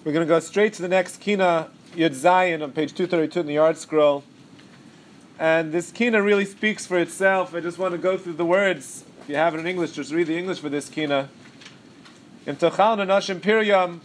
We're going to go straight to the next Kina, Yud Zayin, on page 232 in the Yard Scroll. And this Kina really speaks for itself. I just want to go through the words. If you have it in English, just read the English for this Kina. Im Tochal Nashim Piryam.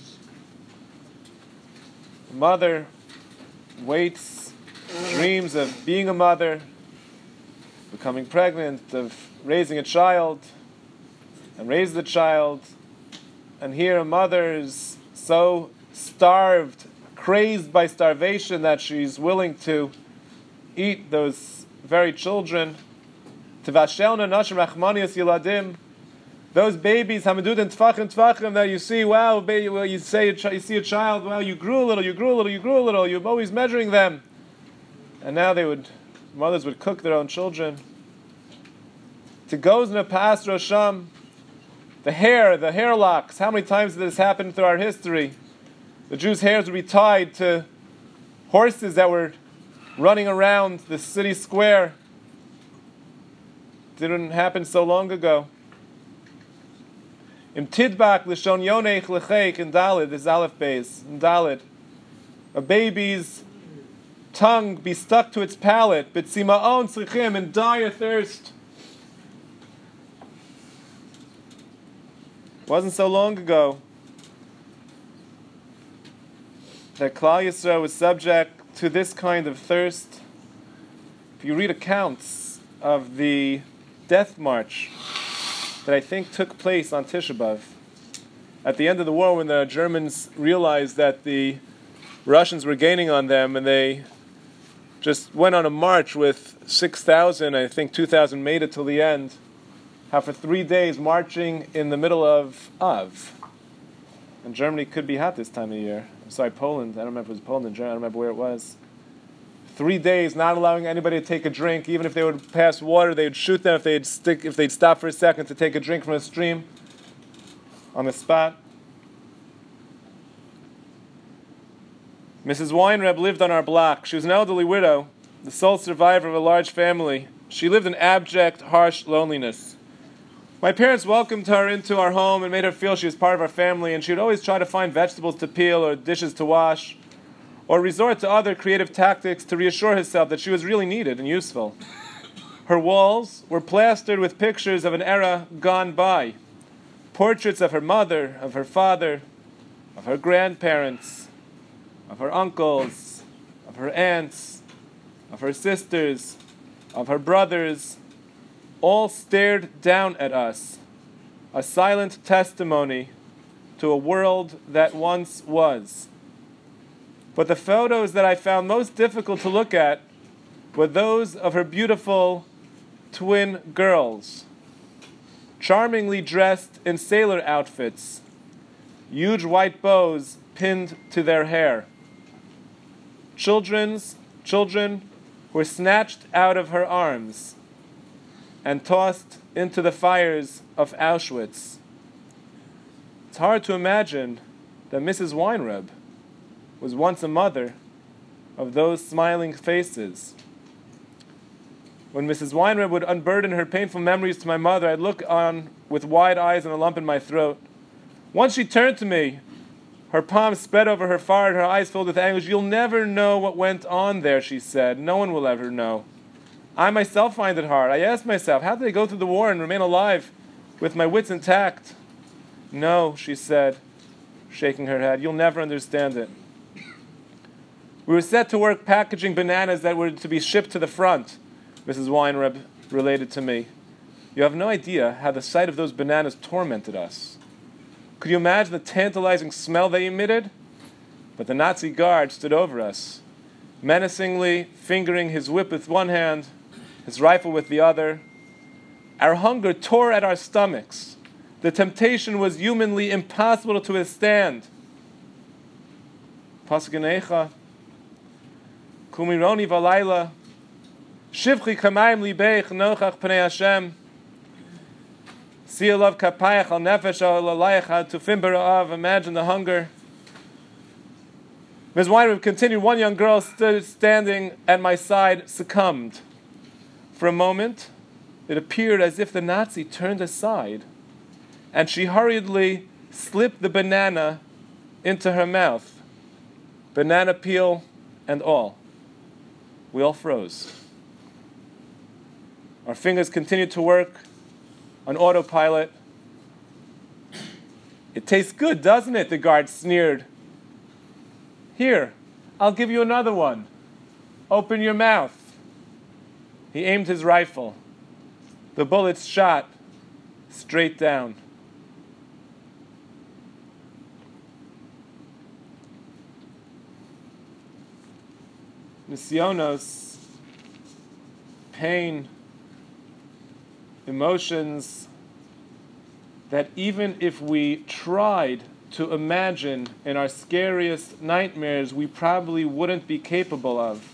The mother waits, dreams of being a mother, becoming pregnant, of raising a child, and raise the child. And here a mother is so starved, crazed by starvation, that she's willing to eat those very children. Tivashelna nashim rachmanias yiladim. Those babies, hamadud and tvachim, that you see, wow, baby, well, you see a child, wow, you grew a little, you're always measuring them. And now mothers would cook their own children. To gozna pas rosham, the hair locks. How many times did this happen through our history? The Jews' hairs would be tied to horses that were running around the city square. Didn't happen so long ago. Im tidbak l'shon yonech l'cheik in Dalid, this Aleph Beis, in Dalid. A baby's tongue be stuck to its palate, b'tzimaon tzrichim, in dire thirst. Wasn't so long ago that Klal Yisrael was subject to this kind of thirst. If you read accounts of the death march that I think took place on Tisha B'Av, at the end of the war, when the Germans realized that the Russians were gaining on them, and they just went on a march with 6,000, I think 2,000 made it till the end, how for 3 days marching in the middle of Av. And Germany could be hot this time of year. I'm sorry, Poland. I don't remember if it was Poland or Germany. I don't remember where it was. 3 days, not allowing anybody to take a drink. Even if they would pass water, they would shoot them if they'd stop for a second to take a drink from a stream on the spot. Mrs. Weinreb lived on our block. She was an elderly widow, the sole survivor of a large family. She lived in abject, harsh loneliness. My parents welcomed her into our home and made her feel she was part of our family, and she would always try to find vegetables to peel or dishes to wash, or resort to other creative tactics to reassure herself that she was really needed and useful. Her walls were plastered with pictures of an era gone by, portraits of her mother, of her father, of her grandparents, of her uncles, of her aunts, of her sisters, of her brothers, all stared down at us, a silent testimony to a world that once was. But the photos that I found most difficult to look at were those of her beautiful twin girls, charmingly dressed in sailor outfits, huge white bows pinned to their hair. Children were snatched out of her arms and tossed into the fires of Auschwitz. It's hard to imagine that Mrs. Weinreb was once a mother of those smiling faces. When Mrs. Weinreb would unburden her painful memories to my mother, I'd look on with wide eyes and a lump in my throat. Once she turned to me, her palms spread over her forehead, her eyes filled with anguish. "You'll never know what went on there," she said. "No one will ever know. I myself find it hard. I ask myself, how did I go through the war and remain alive with my wits intact?" "No," she said, shaking her head, "you'll never understand it." We were set to work packaging bananas that were to be shipped to the front, Mrs. Weinreb related to me. You have no idea how the sight of those bananas tormented us. Could you imagine the tantalizing smell they emitted? But the Nazi guard stood over us, menacingly fingering his whip with one hand, his rifle with the other. Our hunger tore at our stomachs. The temptation was humanly impossible to withstand. Pasuk in Eicha, Kumironi v'layla, Shivchi kamayim libeich nochach pnei Hashem, Seal of kapayach al nefesh al alayach tufim bera'av. Imagine the hunger. Ms. Weinreb continued. One young girl stood standing at my side, succumbed. For a moment, it appeared as if the Nazi turned aside, and she hurriedly slipped the banana into her mouth, banana peel and all. We all froze. Our fingers continued to work on autopilot. It tastes good, doesn't it? The guard sneered. Here, I'll give you another one. Open your mouth. He aimed his rifle. The bullets shot straight down. Nisyonos, pain, emotions that even if we tried to imagine in our scariest nightmares, we probably wouldn't be capable of.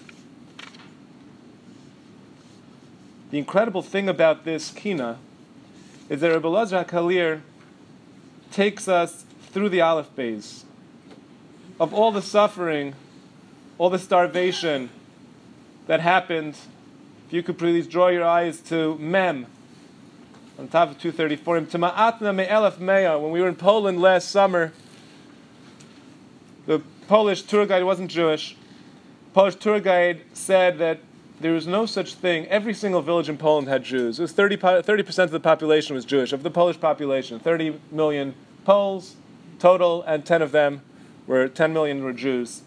The incredible thing about this kina is that Rebbe Elazar HaKalir takes us through the Aleph Beis of all the suffering, all the starvation that happened. If you could please draw your eyes to Mem, on top of 234, when we were in Poland last summer, the Polish tour guide wasn't Jewish. Polish tour guide said that there was no such thing. Every single village in Poland had Jews. It was 30% of the population was Jewish. Of the Polish population, 30 million Poles total, and 10 million were Jews.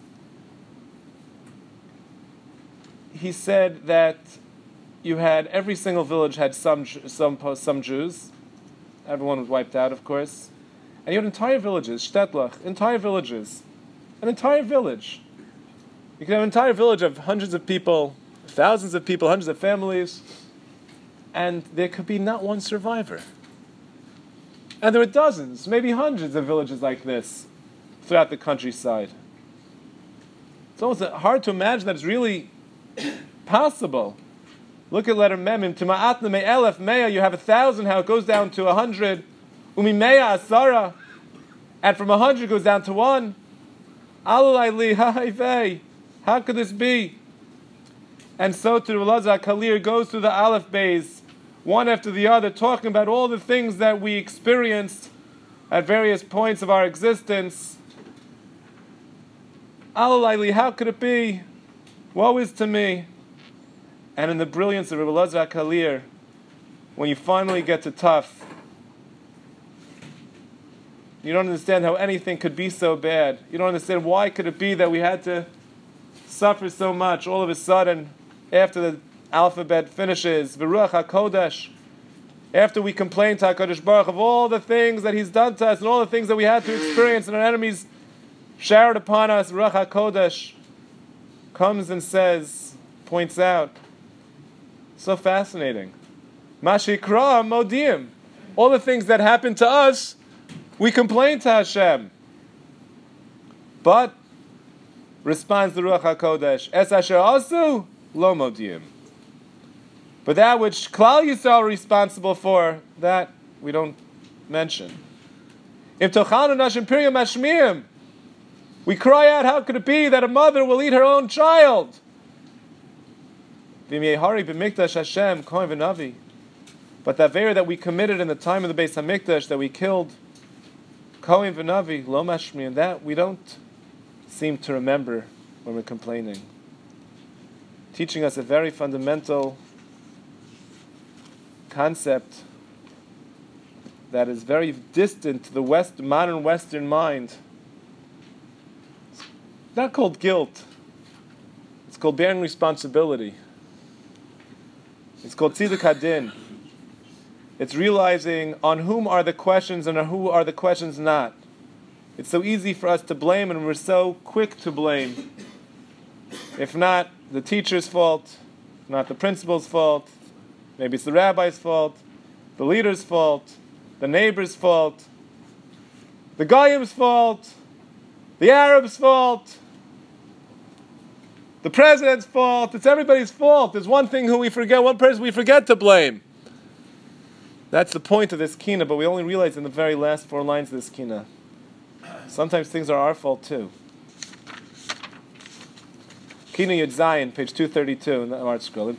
He said that every single village had some Jews. Everyone was wiped out, of course. And you had entire villages, Shtetlach, entire villages. An entire village. You could have an entire village of hundreds of people, thousands of people, hundreds of families, and there could be not one survivor. And there were dozens, maybe hundreds of villages like this throughout the countryside. It's almost hard to imagine that it's really possible. Look at letter Memim. Tima'atna me'elef me'a, you have 1,000, how it goes down to 100. Umi me'a asara, and from 100 goes down to 1. Alulai li ha'ivei. How could this be? And so to Rebbe Elazar HaKalir goes through the Aleph Beis, one after the other, talking about all the things that we experienced at various points of our existence. Alulai li, how could it be? Woe is to me. And in the brilliance of Rebbe Elazar HaKalir, when you finally get to tough, you don't understand how anything could be so bad. You don't understand why could it be that we had to suffer so much. All of a sudden, after the alphabet finishes, V'ruach HaKodesh, after we complain to HaKadosh Baruch Hu of all the things that He's done to us and all the things that we had to experience and our enemies showered upon us, V'ruach HaKodesh comes and says, points out, so fascinating. Mashikra modim. All the things that happened to us, we complain to Hashem. But, responds the Ruach HaKodesh, Es asher asu lo modim. But that which Klal Yisrael are responsible for, that we don't mention. Im tochanu nashim piryam mashmiyim. We cry out, how could it be that a mother will eat her own child? But that Aveira that we committed in the time of the Beis HaMikdash, that we killed Kohen v'Navi, lo mashmi, and that we don't seem to remember when we're complaining. Teaching us a very fundamental concept that is very distant to the modern Western mind. It's not called guilt. It's called bearing responsibility. It's called tziduk hadin. It's realizing on whom are the questions and on who are the questions not. It's so easy for us to blame, and we're so quick to blame. If not the teacher's fault, not the principal's fault, maybe it's the rabbi's fault, the leader's fault, the neighbor's fault, the Goyim's fault, the Arab's fault, the president's fault. It's everybody's fault. There's one person we forget to blame. That's the point of this kina, but we only realize in the very last 4 lines of this kina. Sometimes things are our fault too. Kina Yud Zayin, page 232 in the art scroll.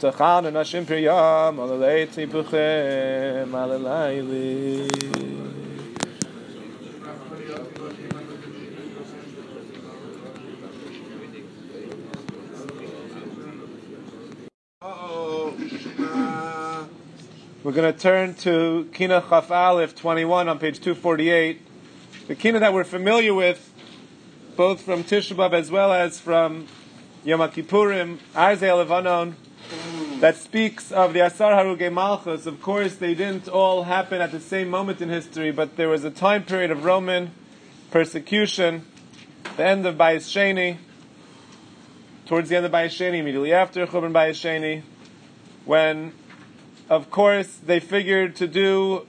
We're going to turn to Kina Chaf Aleph 21 on page 248. The Kina that we're familiar with, both from Tisha B'Av as well as from Yom Kippurim, Arzei Levanon, that speaks of the Asar Harugei Malchus. Of course, they didn't all happen at the same moment in history, but there was a time period of Roman persecution, the end of Bayis Sheni, towards the end of Bayis Sheni, immediately after Churban Bayis Sheni, when, of course, they figured to do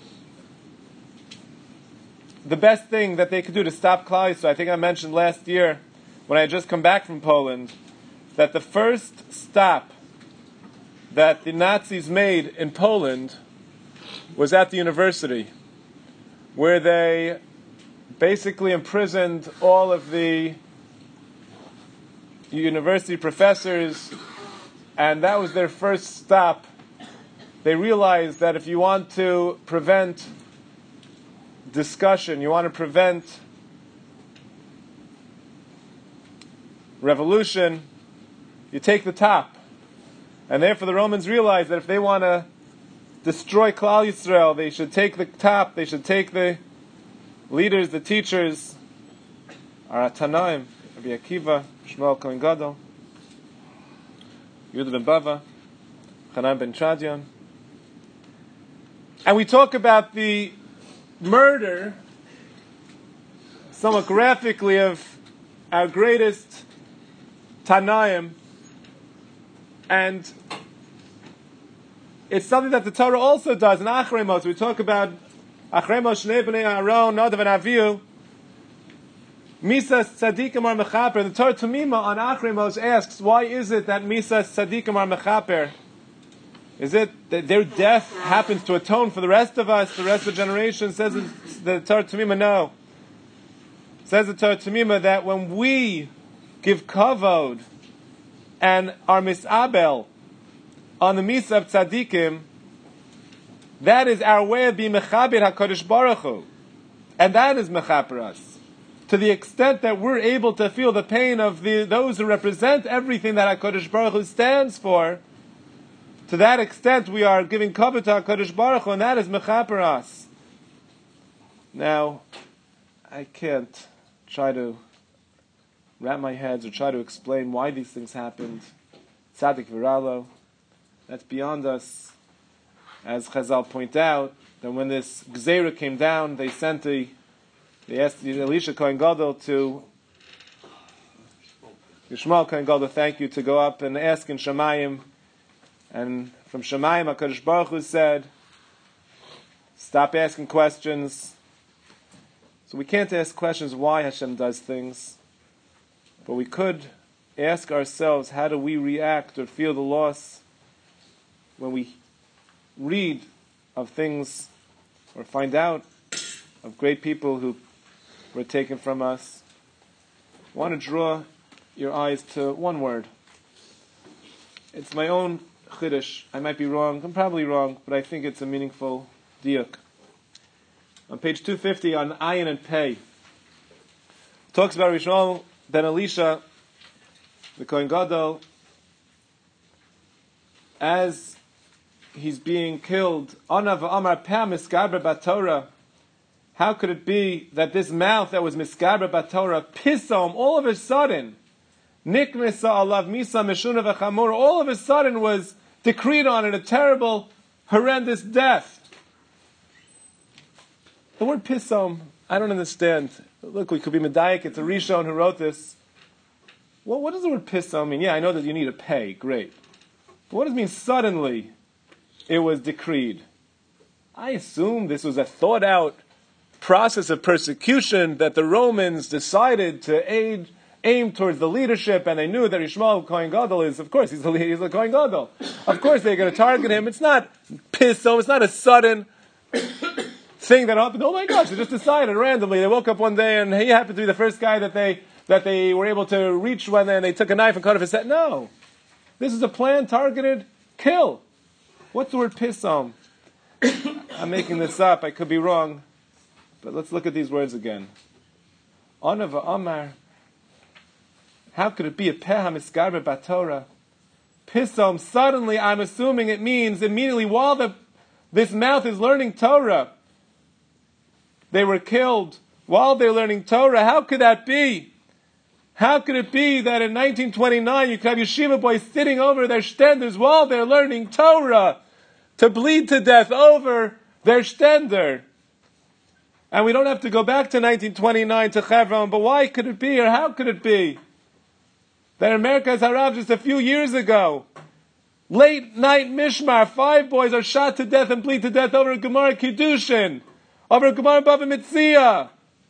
the best thing that they could do to stop Klal Yisrael. I think I mentioned last year, when I had just come back from Poland, that the first stop that the Nazis made in Poland was at the university, where they basically imprisoned all of the university professors, and that was their first stop. They realized that if you want to prevent discussion, you want to prevent revolution, you take the top. And therefore the Romans realized that if they want to destroy Klal Yisrael, they should take the top, they should take the leaders, the teachers, Tanaim, Rabbi Akiva, Shmuel Kohen Gadol, Yehuda ben Bava, Hanan ben Chadion. And we talk about the murder, somewhat graphically, of our greatest Tanaim, and it's something that the Torah also does in Achrei Mos. We talk about Achrei Mos Shnei Bnei Aaron, Nadav and Avihu, Misas Tzadikim are Mechaper. The Torah Tumima on Achrei Mos asks, why is it that Misas Tzadikim are Mechaper? Is it that their death happens to atone for the rest of us, the rest of the generation? Says the Torah Tumima, no. Says the Torah Tumima that when we give kavod and are misabel on the Misa of Tzadikim, that is our way of being mechaber HaKadosh Baruch Hu. And that is mechaper us. To the extent that we're able to feel the pain of those who represent everything that HaKadosh Baruch Hu stands for, to that extent we are giving kavod to HaKadosh Baruch Hu, and that is mechaper us. Now, I can't try to wrap my head or try to explain why these things happened. Tzadik Viralo, that's beyond us. As Chazal point out, that when this Gzeira came down, they asked Elisha Kohen Gadol to, Yishmael Kohen Gadol, thank you, to go up and ask in Shemayim. And from Shemayim, HaKadosh Baruch Hu said, stop asking questions. So we can't ask questions why Hashem does things, but we could ask ourselves, how do we react or feel the loss when we read of things or find out of great people who were taken from us? I want to draw your eyes to one word. It's my own chiddush. I might be wrong. I'm probably wrong, but I think it's a meaningful diuk. On page 250 on Ayin and Pei, talks about Rishon ben Elisha, the Kohen Gadol, as he's being killed. Anav Amar Peh Miskaber Batorah. How could it be that this mouth that was Miskaber Batorah, Pisom, all of a sudden, Nikmisa Alav Misa Meshuna V'Chamur, all of a sudden was decreed on it a terrible, horrendous death. The word Pisom, I don't understand. Look, we could be Medayik, it's a Rishon who wrote this. Well, what does the word Pisom mean? Yeah, I know that you need a pay, great. But what does it mean suddenly it was decreed? I assume this was a thought-out process of persecution that the Romans decided to aim towards the leadership, and they knew that Yishmael Kohen Gadol is, of course, he's the Kohen Gadol. Of course they're going to target him. It's not Pisom, it's not a sudden thing that happened. Oh my gosh, they just decided randomly. They woke up one day and he happened to be the first guy that they were able to reach when they took a knife and cut off his head. No. This is a planned, targeted kill. What's the word Pisom? I'm making this up. I could be wrong. But let's look at these words again. Anav Amar. How could it be a Peh HaMiskarber Batorah? Pisom, suddenly, I'm assuming it means immediately while the This mouth is learning Torah. They were killed while they're learning Torah. How could that be? How could it be that in 1929 you could have yeshiva boys sitting over their shtenders while they're learning Torah to bleed to death over their shtender? And we don't have to go back to 1929 to Chevron, but why could it be, or how could it be, that in Merkaz Harav just a few years ago, late night mishmar, 5 boys are shot to death and bleed to death over a Gemara Kiddushin, over a Gemara Bava Metzia.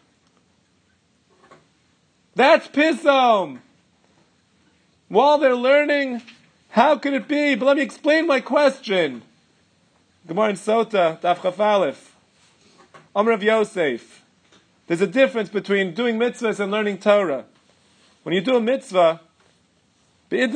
That's Pisom. While they're learning, how could it be? But let me explain my question. Gemara in Sota, Daf Chaf Aleph. Amr of Yosef. There's a difference between doing mitzvahs and learning Torah. When you do a mitzvah, when you do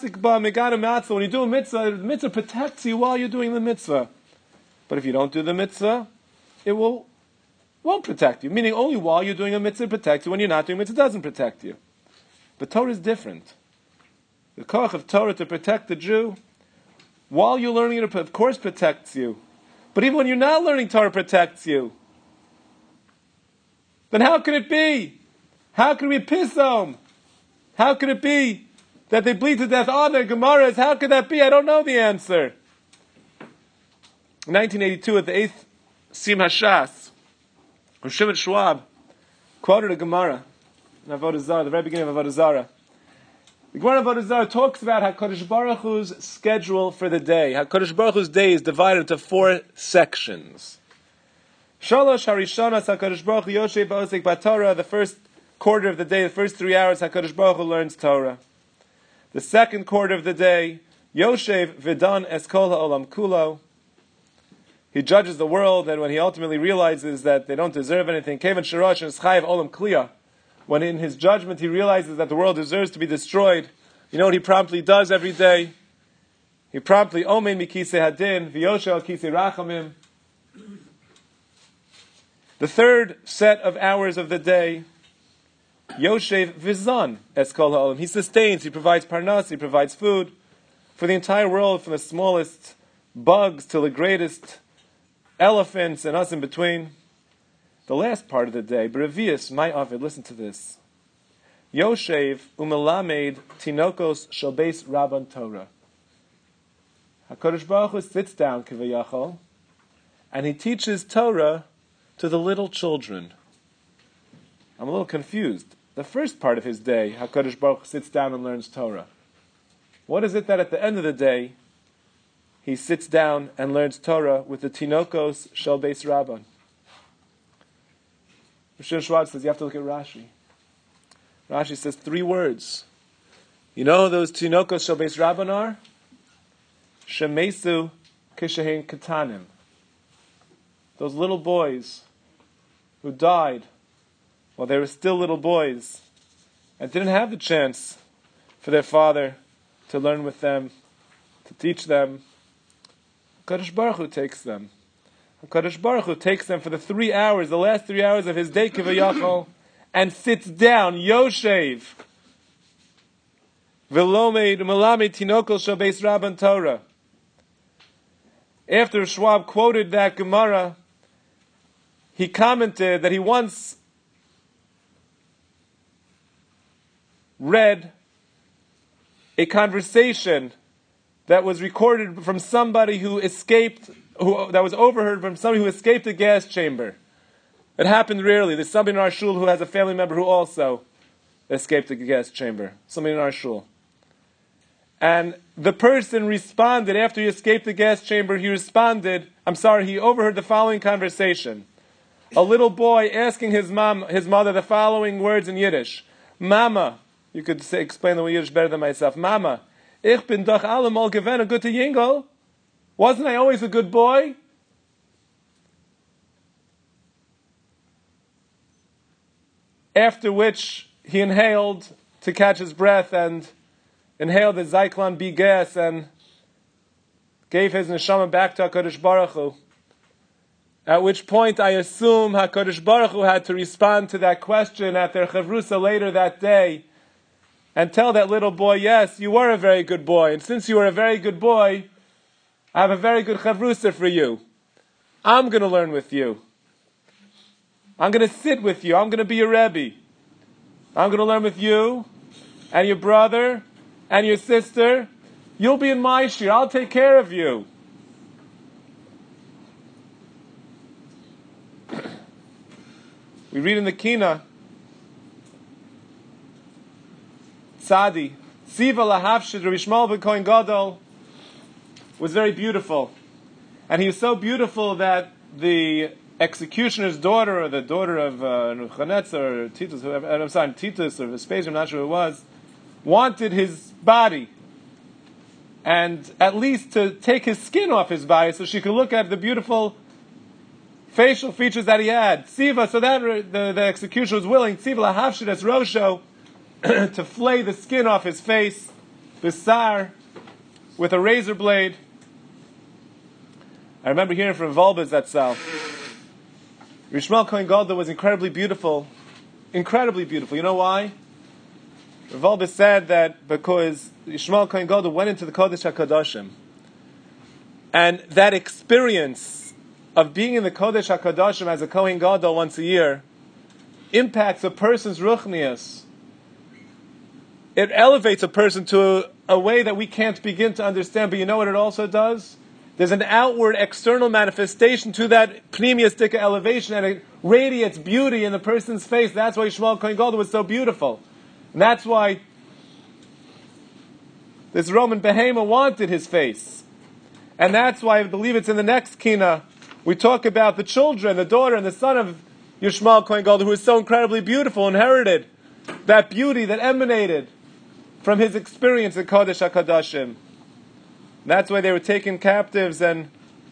a mitzvah, the mitzvah protects you while you're doing the mitzvah. But if you don't do the mitzvah, it won't protect you. Meaning only while you're doing a mitzvah it protects you. When you're not doing a mitzvah, it doesn't protect you. But Torah is different. The koach of Torah to protect the Jew, while you're learning it, of course protects you. But even when you're not learning Torah, protects you. Then how could it be? How could we Pisom? How could it be that they bleed to death on their Gemaras? How could that be? I don't know the answer. In 1982, at the 8th Sim Hashas, Shimon Schwab quoted a Gemara in Avodah Zarah, the very beginning of Avodah Zarah. The Gemara of Avodah Zarah talks about HaKadosh Baruch Hu's schedule for the day. HaKadosh Baruch Hu's day is divided into 4 sections. Shalosh Harishonas HaKadosh Baruch Hu Yoshev Ba'osek B'Torah. The first quarter of the day, the first 3 hours, HaKadosh Baruch Hu learns Torah. The second quarter of the day, Yoshev V'dan Eskol HaOlam Kulo. He judges the world, and when he ultimately realizes that they don't deserve anything, Kevan Sharash and Chayev Olam Kliya. When in his judgment he realizes that the world deserves to be destroyed, you know what he promptly does every day? He promptly Omein Mikise Hadin V'Yoshel Kise Rachamim. The third set of hours of the day, Yoshev Vizan Eskol HaOlam. He sustains, he provides parnas, he provides food for the entire world, from the smallest bugs to the greatest elephants and us in between. The last part of the day, Berevius, my Ovid, listen to this. Yoshev umelamed tinokos shalbeis Rabban Torah. HaKadosh Baruch Hu sits down, kivayachol, and he teaches Torah to the little children. I'm a little confused. The first part of his day, HaKadosh Baruch Hu sits down and learns Torah. What is it that at the end of the day, he sits down and learns Torah with the Tinokos Shel Beis Rabban? Rosh Schwab says you have to look at Rashi. Rashi says 3 words. You know who those Tinokos Shel Beis Rabban are? Shemesu Kishahin Katanim. Those little boys who died while they were still little boys and didn't have the chance for their father to learn with them, to teach them. HaKadosh Baruch Hu takes them. HaKadosh Baruch Hu takes them for the 3 hours, the last 3 hours of his day, Kivayachol, and sits down, Yoshev, V'lomed Melamed Tinokol Shel Beis Rabban Torah. After Schwab quoted that Gemara, he commented that he once read a conversation that was recorded from somebody who escaped, that was overheard from somebody who escaped a gas chamber. It happened rarely. There's somebody in our shul who has a family member who also escaped a gas chamber. Somebody in our shul. And the person responded, after he escaped the gas chamber, he overheard the following conversation. A little boy asking his mother, the following words in Yiddish. Mama, you could explain the Yiddish better than myself. Mama, ich bin doch allemal gewesen a gute Jingel. Wasn't I always a good boy? After which he inhaled to catch his breath and inhaled the Zyklon B gas and gave his neshama back to HaKadosh Baruch Hu. At which point I assume HaKadosh Baruch Hu had to respond to that question at their chavrusa later that day and tell that little boy, yes, you were a very good boy, and since you were a very good boy, I have a very good chavrusa for you. I'm going to learn with you. I'm going to sit with you. I'm going to be your Rebbe. I'm going to learn with you and your brother and your sister. You'll be in my shir. I'll take care of you. We read in the Kina, Tzadi, Tziva lahavshid, Rabbi Shmuel ben Kohen Gadol was very beautiful. And he was so beautiful that the executioner's daughter, or the daughter of Nebuchadnezzar, or Titus, whoever, I'm sorry, Titus, or Vespasian, I'm not sure who it was, wanted his body. And at least to take his skin off his body so she could look at the beautiful facial features that he had. Tziva, so that the executioner was willing, Tziva lahavshid es rosho, to flay the skin off his face, bisar, with a razor blade. I remember hearing from Volbez that Rabbi Shmuel Kohen Gadol was incredibly beautiful. Incredibly beautiful. You know why? Volbez said that because Shmuel Kohen Gadol went into the Kodesh HaKadoshim, and that experience of being in the Kodesh HaKadoshim as a Kohen Gadol once a year impacts a person's ruchnius. It elevates a person to a way that we can't begin to understand. But you know what it also does? There's an outward, external manifestation to that pneumiastic elevation, and it radiates beauty in the person's face. That's why Shmuel Kohen Gadol was so beautiful. And that's why this Roman behemoth wanted his face. And that's why I believe it's in the next Kina. We talk about the children, the daughter and the son of Yishmael Kohen Gadol, who was so incredibly beautiful, inherited that beauty that emanated from his experience in Kodesh HaKadoshim. That's why they were taken captives and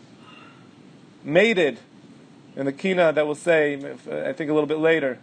mated in the Kina that we'll say, I think a little bit later.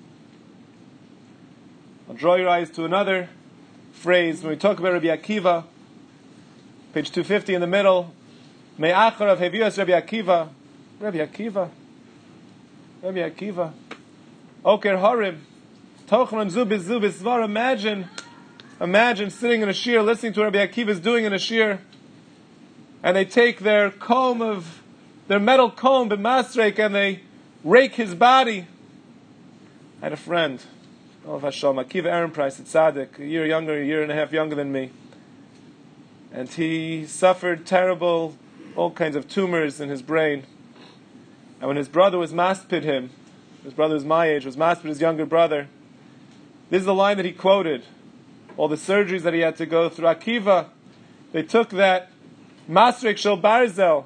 I'll draw your eyes to another phrase when we talk about Rabbi Akiva, page 250 in the middle. Me'achar of Hevius Rabbi Akiva. Rabbi Akiva. Rabbi Akiva. Oker Harim. Tochran Zubis Zubis Zvar. Imagine sitting in a shir, listening to what Rabbi Akiva is doing in a shir, and they take their metal comb, b'masrek, and they rake his body. I had a friend, Akiva Aaron Price at Tzaddik, a year and a half younger than me, and he suffered terrible, all kinds of tumors in his brain. And when his brother was maspid him, his brother was my age, was maspid his younger brother, this is the line that he quoted. All the surgeries that he had to go through. Akiva, they took that Masrek Shel Barzel,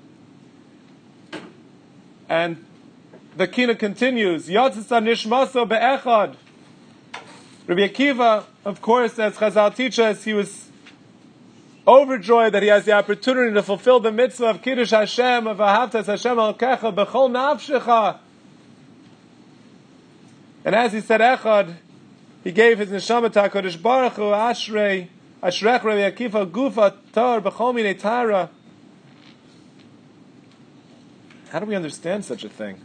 and the Kina continues, Yotzisa Nishmaso Be'echad. Rabbi Akiva, of course, as Chazal teach us, he was overjoyed that he has the opportunity to fulfill the mitzvah of Kiddush Hashem, of Ahavtas Hashem Al-Kecha, B'chol Nafshecha. And as he said Echad, he gave his neshama to HaKadosh Baruch Hu, Ashrei, Ashrech Rabbi Akiva, Gufa, Tar, B'chol Minei Tara. How do we understand such a thing?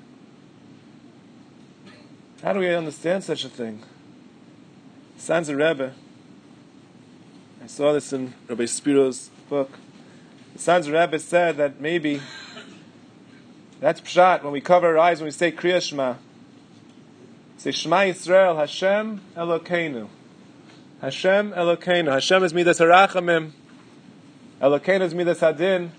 How do we understand such a thing? Sanzer Rebbe, I saw this in Rabbi Spiro's book. The Sanzer Rebbe said that maybe that's pshat when we cover our eyes when we say Kriya Shema. Say Shema Yisrael, Hashem Elokeinu. Hashem Elokeinu. Hashem is midas harachamim. Elokeinu is midas hadin.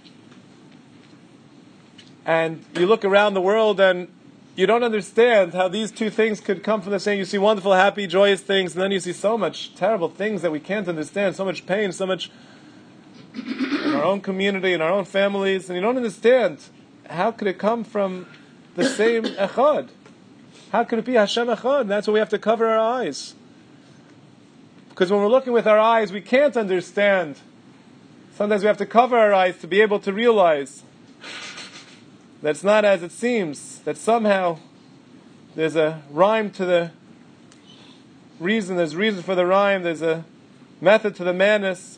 And you look around the world and you don't understand how these two things could come from the same. You see wonderful, happy, joyous things, and then you see so much terrible things that we can't understand, so much pain, so much in our own community, in our own families, and you don't understand how could it come from the same echad. How could it be Hashem Echad? And that's why we have to cover our eyes. Because when we're looking with our eyes, we can't understand. Sometimes we have to cover our eyes to be able to realize that it's not as it seems, that somehow there's a rhyme to the reason, there's reason for the rhyme, there's a method to the madness.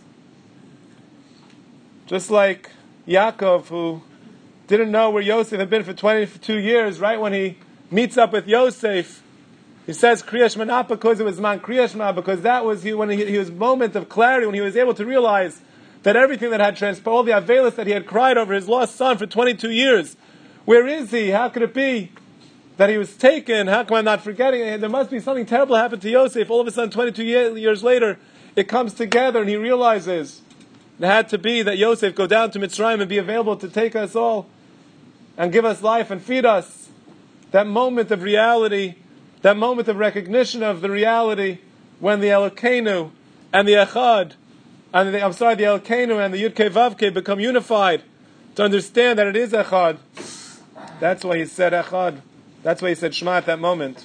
Just like Yaakov, who didn't know where Yosef had been for 22 years, right when he meets up with Yosef, he says Kriya Shema, not because it was Man Kriya Shema, because that was when he was moment of clarity, when he was able to realize that everything that had transpired, all the Avelis that he had cried over his lost son for 22 years, Where is he? How could it be that he was taken? How come I'm not forgetting it? There must be something terrible happened to Yosef. All of a sudden, 22 years later, it comes together and he realizes it had to be that Yosef go down to Mitzrayim and be available to take us all and give us life and feed us. That moment of reality, that moment of recognition of the reality when the Elokeinu and the Echad, the Elokeinu and the Yud Kei Vav Kei become unified to understand that it is Echad. That's why he said Echad. That's why he said Shema at that moment.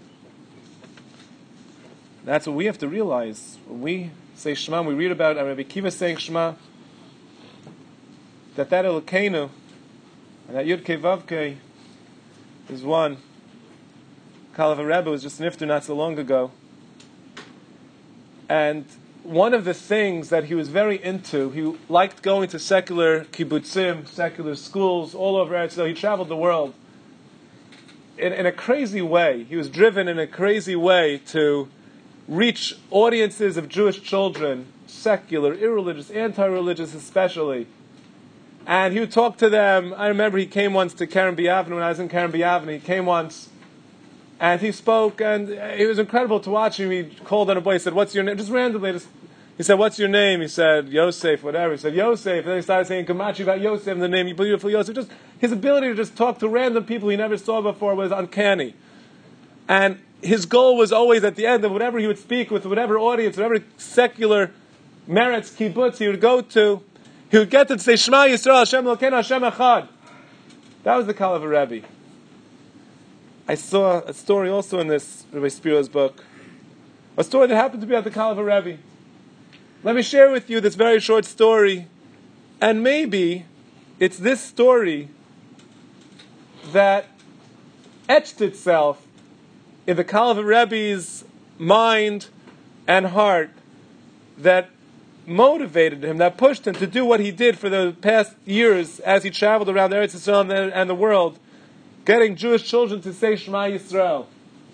That's what we have to realize. When we say Shema, we read about Rabbi Akiva saying Shema, that Elokeinu and that Yud Kei Vav Kei is one. Kalev Rebbe was just nifter not so long ago. And one of the things that he was very into, he liked going to secular kibbutzim, secular schools all over Eretz Yisrael. He traveled the world in a crazy way. He was driven in a crazy way to reach audiences of Jewish children, secular, irreligious, anti-religious especially. And he would talk to them. I remember he came once to Karen B'Yavne when I was in Karen B'Yavne. He came once and he spoke, and it was incredible to watch him. He called on a boy. He said, "What's your name?" Just randomly, he said, "What's your name?" He said, "Yosef," whatever. He said, "Yosef." And then he started saying, "Kamachi about Yosef," and the name, beautiful Yosef. Just his ability to just talk to random people he never saw before was uncanny. And his goal was always at the end of whatever he would speak with, whatever audience, whatever secular merits kibbutz he would go to, he would get to say, "Shema Yisrael, Hashem Elokeinu, Hashem Echad." That was the Kalev Rebbe. I saw a story also in this Rabbi Spiro's book, a story that happened to be at the Kalev Rebbe. Let me share with you this very short story, and maybe it's this story that etched itself in the Kalev Rebbe's mind and heart, that motivated him, that pushed him to do what he did for the past years as he traveled around Eretz Yisrael and the world, getting Jewish children to say Shema Yisrael.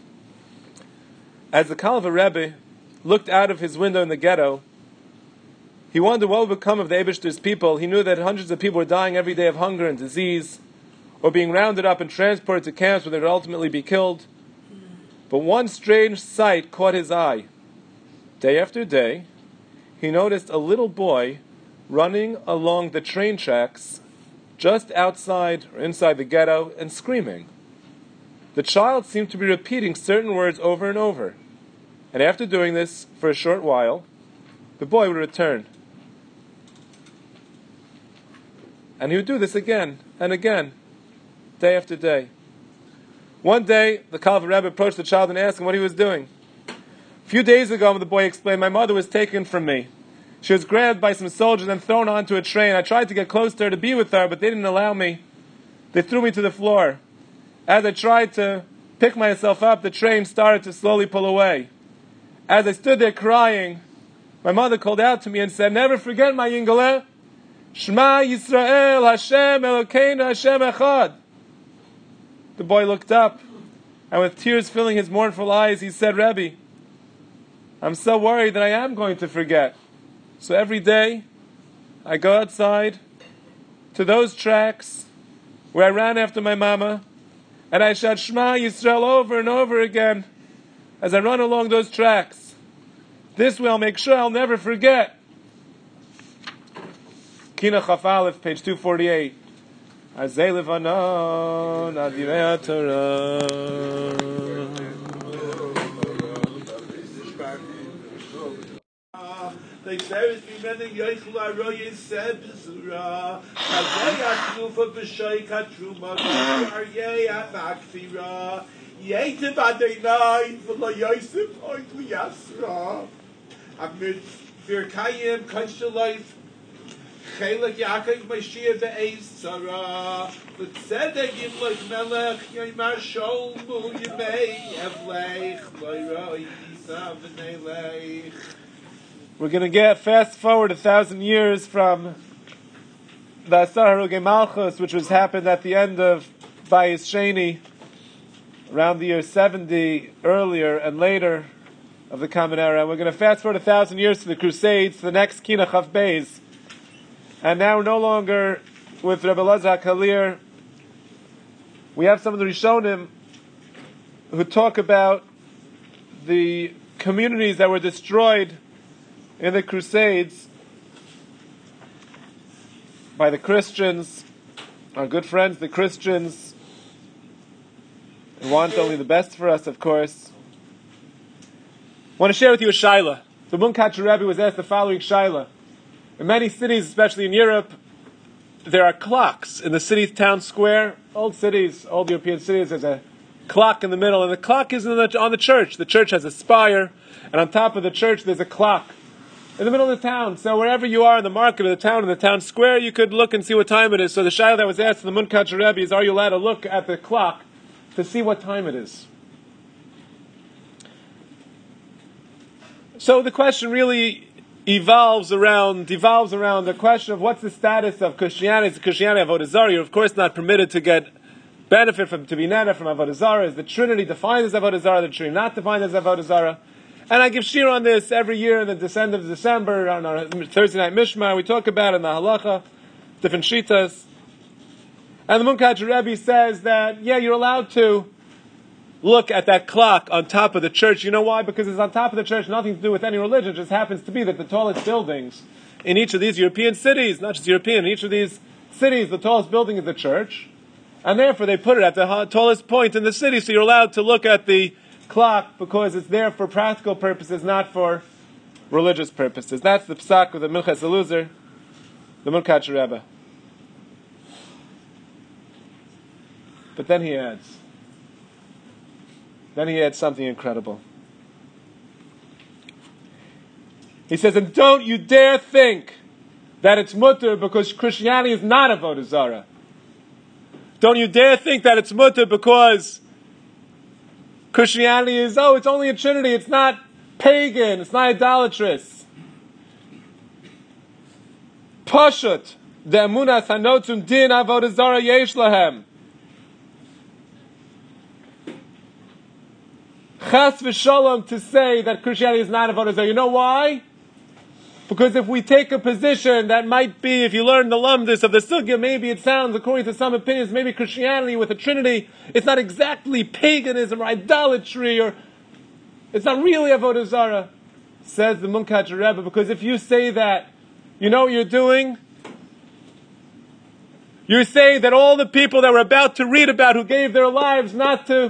As the Kalev Rebbe looked out of his window in the ghetto, he wondered what would become of the Eibishter's people. He knew that hundreds of people were dying every day of hunger and disease, or being rounded up and transported to camps where they would ultimately be killed. But one strange sight caught his eye. Day after day, he noticed a little boy running along the train tracks just outside or inside the ghetto and screaming. The child seemed to be repeating certain words over and over. And after doing this for a short while, the boy would return. And he would do this again and again, day after day. One day, the Kalev Rebbe approached the child and asked him what he was doing. A few days ago, the boy explained, "My mother was taken from me. She was grabbed by some soldiers and thrown onto a train. I tried to get close to her to be with her, but they didn't allow me. They threw me to the floor. As I tried to pick myself up, the train started to slowly pull away. As I stood there crying, my mother called out to me and said, 'Never forget, my Yingale, Shema Yisrael, Hashem Elokeinu, Hashem Echad.'" The boy looked up, and with tears filling his mournful eyes, he said, "Rebbe, I'm so worried that I am going to forget. So every day, I go outside to those tracks where I ran after my mama, and I shout Shema Yisrael over and over again as I run along those tracks. This way I'll make sure I'll never forget." Kina Chaf Aleph, page 248. Azei Levanon, Adirei HaTorah. They said me many Yechul Aroyes said Bezura. Hazei Atrufa B'Shoy Katruma Aryei Amakfira. Yetiv Adonai V'Lo Yosef Oitu Yasra. Amid Virkayim Konshaloif Chelak Yaakov Mashiach Ve'ez Sarah. L'tzedek Yimlech Melech Yimar Sholmu Yimei Evlech Loyroi Yisa V'Neilech. We're going to get fast forward 1,000 years from the Asar Harugei Malchus, which was happened at the end of Bayis Sheni, around the year 70 earlier and later of the Common Era. And we're going to fast forward 1,000 years to the Crusades, to the next Kina Chaf Beis. And now we're no longer with Rebbe Elazar HaKalir, We have some of the Rishonim who talk about the communities that were destroyed in the Crusades by the Christians, our good friends, the Christians, who want only the best for us, of course. I want to share with you a shaila. The Munkatcher Rebbe was asked the following shaila. In many cities, especially in Europe, there are clocks in the city town square. Old cities, old European cities, there's a clock in the middle, and the clock is on the church. The church has a spire, and on top of the church there's a clock in the middle of the town. So wherever you are in the market of the town, in the town square, you could look and see what time it is. So the shaila that was asked to the Munkatcher Rebbe is, are you allowed to look at the clock to see what time it is? So the question really evolves around the question of what's the status of Christianity. Is Christianity Avodah Zarah? You're of course not permitted to get benefit from, to be nana from Avodah Zarah. Is the Trinity defined as Avodah Zarah? The Trinity not defined as Avodah Zarah? And I give shir on this every year in the end of December on our Thursday night Mishmar. We talk about it in the halacha, different shitas. And the Munkatcher Rebbe says that, yeah, you're allowed to look at that clock on top of the church. You know why? Because it's on top of the church, nothing to do with any religion. It just happens to be that the tallest buildings in each of these European cities, not just European, in each of these cities, the tallest building is the church. And therefore they put it at the tallest point in the city, so you're allowed to look at the clock because it's there for practical purposes, not for religious purposes. That's the psak of the Minchas Eluzar, the Munkatcher Rebbe. But then he adds something incredible. He says, and don't you dare think that it's mutter because Christianity is not Avodah Zarah. Don't you dare think that it's mutter because Christianity is, it's only a Trinity, it's not pagan, it's not idolatrous. Pashut, the emunas hanotzum din Avodah Zarah yesh lahem. Chas v'shalom to say that Christianity is not Avodah Zarah. You know why? Because if we take a position that might be, if you learn the lumdus of the sugya, maybe it sounds, according to some opinions, maybe Christianity with a Trinity, it's not exactly paganism or idolatry, or it's not really Avodah Zarah, says the Munkatcher Rebbe, because if you say that, you know what you're doing? You're saying that all the people that we're about to read about who gave their lives not to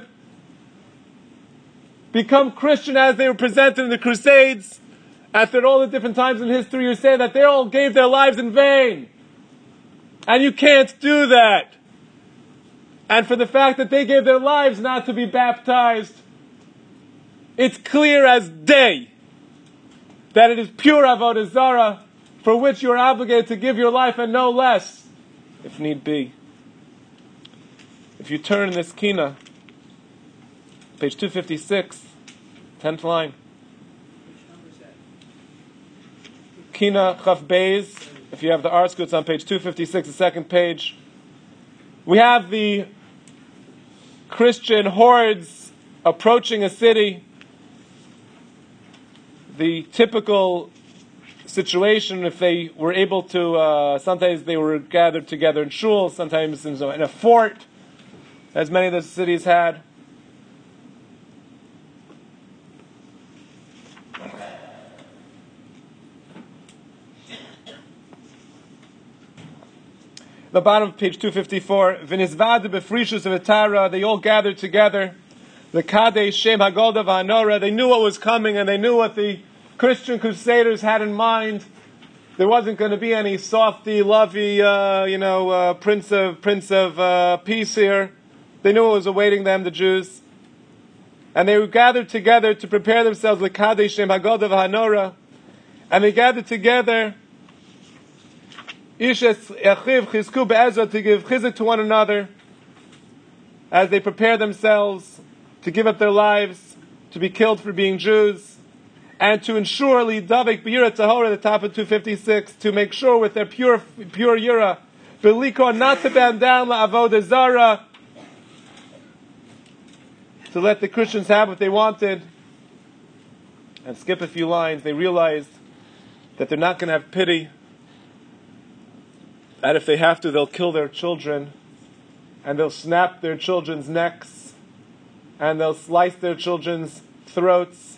become Christian as they were presented in the Crusades, after all the different times in history, you say that they all gave their lives in vain. And you can't do that. And for the fact that they gave their lives not to be baptized, it's clear as day that it is pure Avodah Zarah for which you are obligated to give your life and no less, if need be. If you turn in this Kina, page 256, 10th line. Kina Chaf Beis, if you have the art school, it's on page 256, the second page. We have the Christian hordes approaching a city. The typical situation, if they were able to, sometimes they were gathered together in shul, sometimes in a fort, as many of the cities had. The bottom of page 254, V'nizvadu b'frishus v'tara, they all gathered together. The Kadesh Shem Hagolda v'Hanora, they knew what was coming and they knew what the Christian crusaders had in mind. There wasn't going to be any softy, lovey, prince of peace here. They knew what was awaiting them, the Jews. And they gathered together to prepare themselves, the Kadesh Shem Hagolda v'Hanora. And they gathered together Ish Echiv Chizku Be'ezra, to give chizuk to one another as they prepare themselves to give up their lives, to be killed for being Jews, and to ensure Li Davik B'Yira Tahora, the top of 256, to make sure with their pure Yira, V'Likor, not to bend down La'avodah Zarah, to let the Christians have what they wanted. And skip a few lines, they realized that they're not going to have pity, that if they have to, they'll kill their children. and they'll snap their children's necks, and they'll slice their children's throats.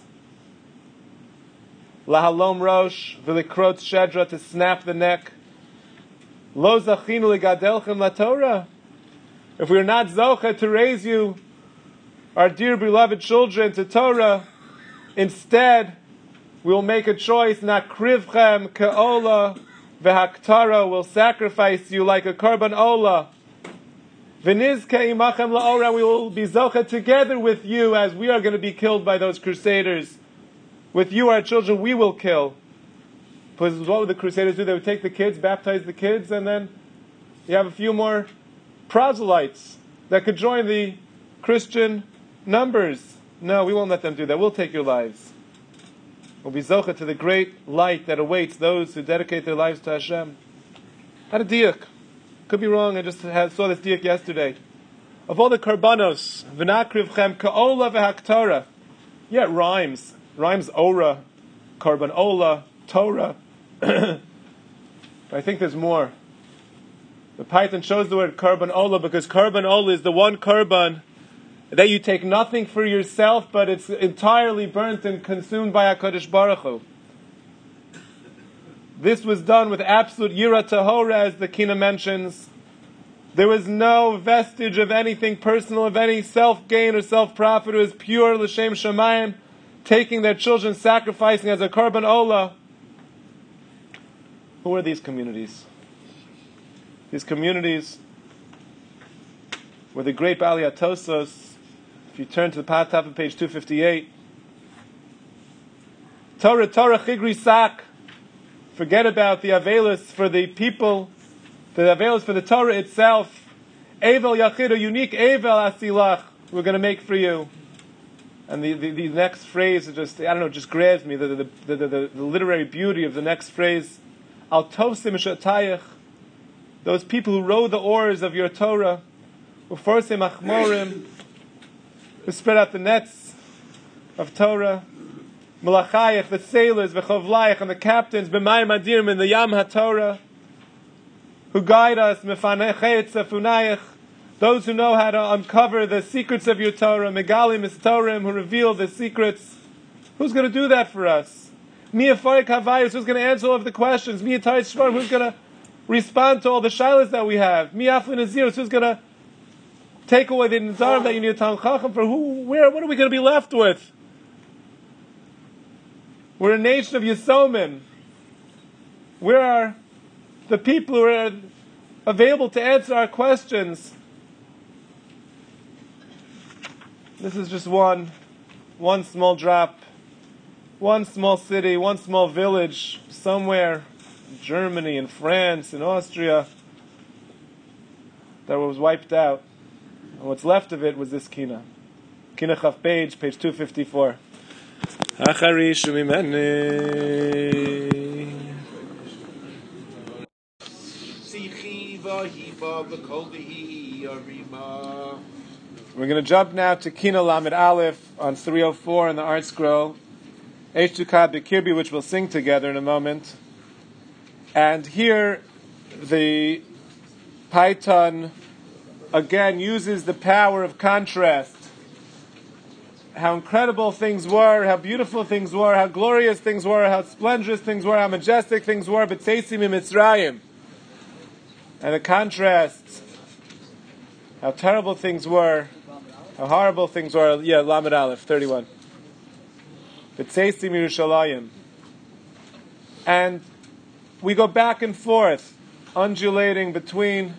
Lahalom rosh, v'likrot shedra, to snap the neck. Lo zachinu ligadelchem la Torah. If we are not zocha to raise you, our dear beloved children, to Torah, instead, we will make a choice, not krivchem ke'ola v'haktara, will sacrifice you like a korban ola. V'nizke imachem la'ora, we will be zocha together with you as we are going to be killed by those crusaders. With you, our children, we will kill. Because what would the crusaders do? They would take the kids, baptize the kids, and then you have a few more proselytes that could join the Christian numbers. No, we won't let them do that. We'll take your lives. We'll be zocha to the great light that awaits those who dedicate their lives to Hashem. Had a diuk. Could be wrong, I just saw this diuk yesterday. Of all the karbanos, v'nakrivchem ka'ola v'haktara. Yeah, it rhymes. Rhymes ora, karban ola, Torah. But I think there's more. The Python shows the word karban ola because karban ola is the one karban that you take nothing for yourself, but it's entirely burnt and consumed by HaKadosh Baruch Hu. This was done with absolute yira tahora, as the Kina mentions. There was no vestige of anything personal, of any self-gain or self-profit. It was pure l'shem shamayim, taking their children, sacrificing as a karban ola. Who are these communities? These communities were the great Baalei Tosos. If you turn to the top of page 258, Torah chigri sak. Forget about the Avelis for the people, the Avelis for the Torah itself. Evel yachid, a unique Evel asilach, we're going to make for you. And the next phrase just grabs me, the literary beauty of the next phrase. Al tovsim shatayach, those people who row the oars of your Torah, uforsim achmorim, who spread out the nets of Torah, Malachayach, the sailors, v'chovlayach, and the captains, b'mayim adirim, in the Yam HaTorah, who guide us, mefanechet zafunayach, those who know how to uncover the secrets of your Torah, megalim istorim, who reveal the secrets. Who's going to do that for us? Miyafarik havayis, who's going to answer all of the questions? Miyatayit shvarim, who's going to respond to all the shilas that we have? Miyaflin aziros, who's going to take away the nizarim that you need a Talmid Chacham for? What are we going to be left with? We're a nation of Yisomim. Where are the people who are available to answer our questions? This is just one small drop, one small city, one small village, somewhere in Germany, in France, in Austria, that was wiped out. And what's left of it was this Kina. Kina Chaf page 254. Acharish mimeni. We're going to jump now to Kina Lamed Aleph on 304 in the Art Scroll. H2Kad Bekirbi, which we'll sing together in a moment. And here the Python again uses the power of contrast. How incredible things were, how beautiful things were, how glorious things were, how splendorous things were, how majestic things were, but Tzeisim Mitzrayim. And the contrast, how terrible things were, how horrible things were. Yeah, Lamed Aleph, 31. But Tzeisim Yerushalayim. And we go back and forth, undulating between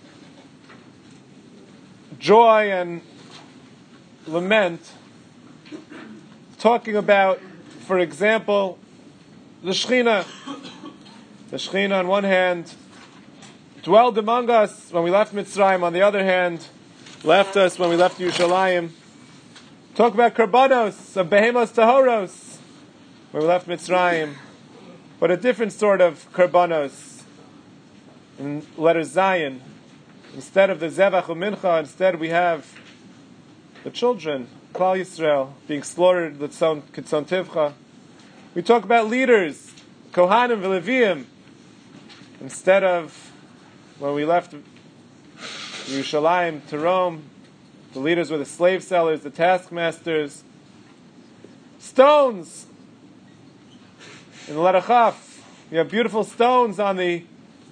joy and lament, talking about, for example, the Shechina. The Shechina, on one hand, dwelled among us when we left Mitzrayim, on the other hand, left us when we left Yerushalayim. Talk about Karbanos, of Behemos Tahoros, when we left Mitzrayim, but a different sort of Karbanos. In letter Zion, instead of the Zevach U'Mincha, instead we have the children, Klal Yisrael, being slaughtered, Kitzon Tivcha. We talk about leaders, Kohanim v'Leviim, instead of when we left Yerushalayim to Rome. The leaders were the slave sellers, the taskmasters. Stones! In the letter Chaf, you have beautiful stones on the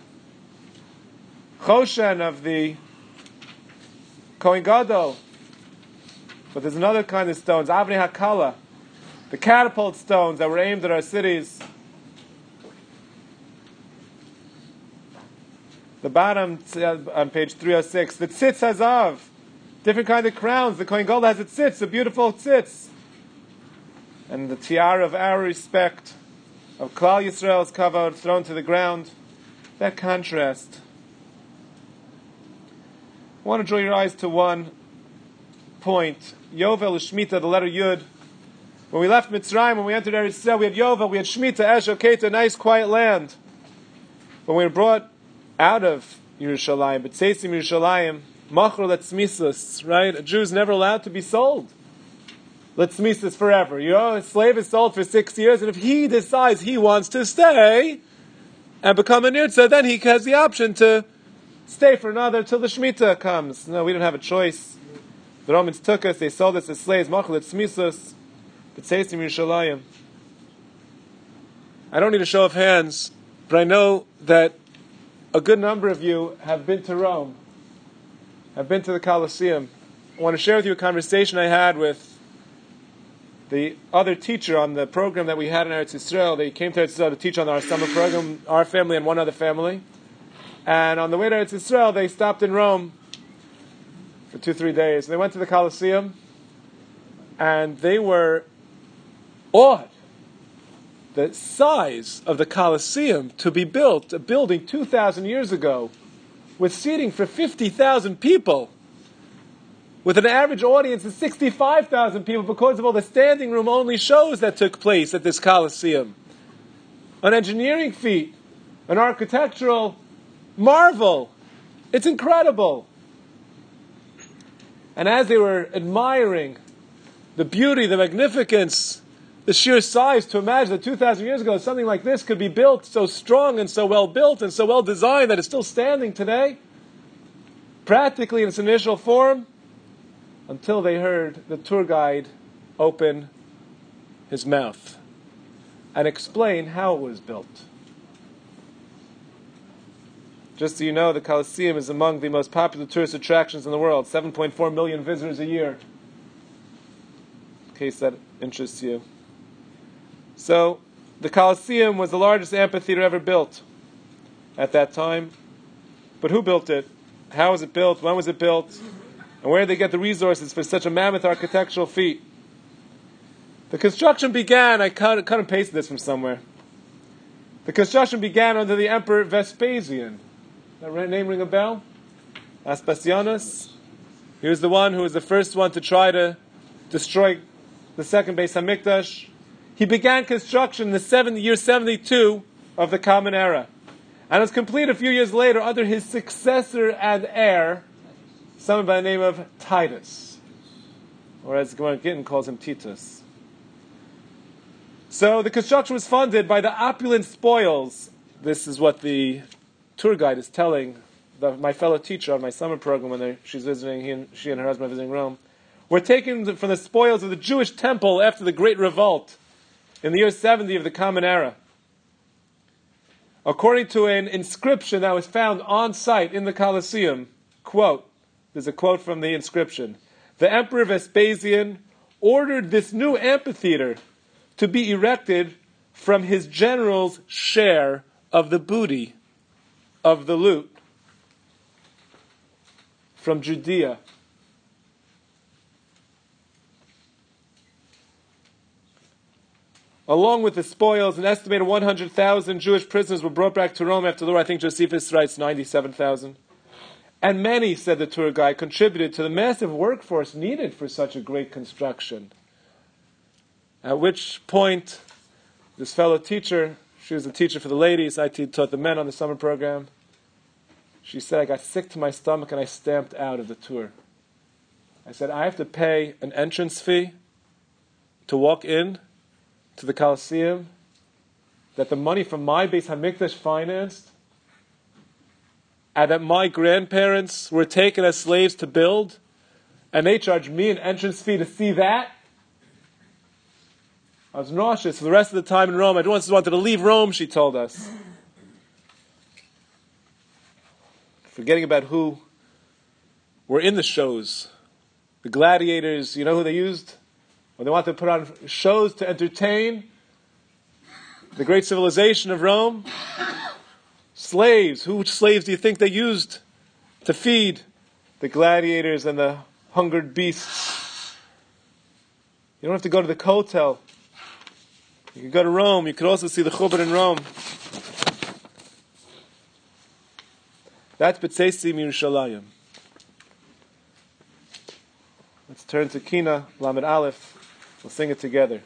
Choshen of the Kohen Gadol. But there's another kind of stones, Avnei Hakala, the catapult stones that were aimed at our cities. The bottom on page 306, the tzitz hazav, different kind of crowns. The Kohen Gadol has a tzitz, a beautiful tzitz. And the tiara of our respect, of Klal Yisrael's kavod, thrown to the ground. That contrast. I want to draw your eyes to one point. Yovel is Shemitah, the letter Yud. When we left Mitzrayim, when we entered Eretz Yisrael, we had Yovel, we had Shemitah, Esh, Oketa, nice quiet land. When we were brought out of Yerushalayim, but Tzeisim Yerushalayim, Machor Letzmisus, right? A Jew is never allowed to be sold. Letzmisus forever. You know, a slave is sold for 6 years, and if he decides he wants to stay and become a Nirtzah, then he has the option to stay for another till the Shemitah comes. No, we didn't have a choice. The Romans took us, they sold us as slaves, Machor Letzmisus, but Tzeisim Yerushalayim. I don't need a show of hands, but I know that a good number of you have been to Rome, have been to the Colosseum. I want to share with you a conversation I had with the other teacher on the program that we had in Eretz Yisrael. They came to Eretz Yisrael to teach on our summer program, our family and one other family. And on the way to Eretz Yisrael, they stopped in Rome for 2-3 days. And they went to the Colosseum, and they were awed. The size of the Colosseum to be built, a building 2,000 years ago, with seating for 50,000 people, with an average audience of 65,000 people because of all the standing room only shows that took place at this Colosseum. An engineering feat, an architectural marvel. It's incredible. And as they were admiring the beauty, the magnificence, the sheer size, to imagine that 2,000 years ago something like this could be built so strong and so well built and so well designed that it's still standing today, practically in its initial form, until they heard the tour guide open his mouth and explain how it was built. Just so you know, the Colosseum is among the most popular tourist attractions in the world. 7.4 million visitors a year, in case that interests you. So, the Colosseum was the largest amphitheater ever built at that time. But who built it? How was it built? When was it built? And where did they get the resources for such a mammoth architectural feat? The construction began, I cut and pasted this from somewhere. The construction began under the Emperor Vespasian. Does that name ring a bell? Vespasianus. He was the one who was the first one to try to destroy the second Beis Hamikdash. He began construction in the year 72 of the Common Era. And it was completed a few years later under his successor and heir, someone by the name of Titus. Or as Gemara Gittin calls him, Titus. So the construction was funded by the opulent spoils. This is what the tour guide is telling my fellow teacher on my summer program when she's visiting, she and her husband are visiting Rome. Were taken from the spoils of the Jewish temple after the Great Revolt in the year 70 of the Common Era. According to an inscription that was found on site in the Colosseum, quote, there's a quote from the inscription, the Emperor Vespasian ordered this new amphitheater to be erected from his general's share of the booty of the loot from Judea. Along with the spoils, an estimated 100,000 Jewish prisoners were brought back to Rome after the war. I think Josephus writes 97,000. And many, said the tour guide, contributed to the massive workforce needed for such a great construction. At which point, this fellow teacher, she was a teacher for the ladies, I taught the men on the summer program, she said, I got sick to my stomach and I stamped out of the tour. I said, I have to pay an entrance fee to walk in to the Colosseum that the money from my Beis Hamikdash financed, and that my grandparents were taken as slaves to build, and they charged me an entrance fee to see that? I was nauseous for the rest of the time in Rome. I just wanted to leave Rome, she told us. Forgetting about who were in the shows. The gladiators, you know who they used? When they wanted to put on shows to entertain the great civilization of Rome. Slaves. Which slaves do you think they used to feed the gladiators and the hungered beasts? You don't have to go to the Kotel. You can go to Rome. You could also see the Chubar in Rome. That's B'tzeisim Yerushalayim. Let's turn to Kina, Lamed Aleph. We'll sing it together.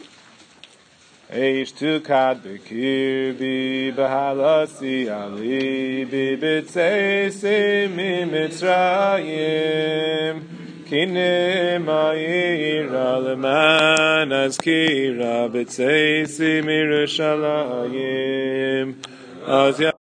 Eish tukad bekirbi b'halasi ali b'tzeisim Mitzrayim kine ma'ira leman azkira b'tzeisim Yerushalayim.